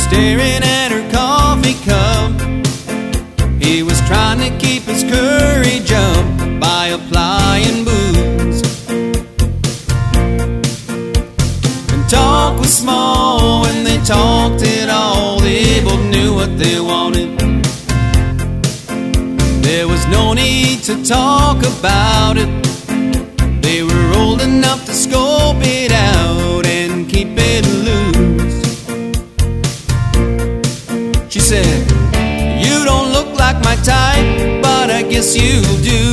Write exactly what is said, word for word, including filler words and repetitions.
staring at her coffee cup. He was trying to keep his courage up by applying booze. And talk was small when they talked at all. They both knew what they wanted. There was no need to talk about it. They were old enough to scope it out and keep it loose. She said, "You don't look like my type, but I guess you do.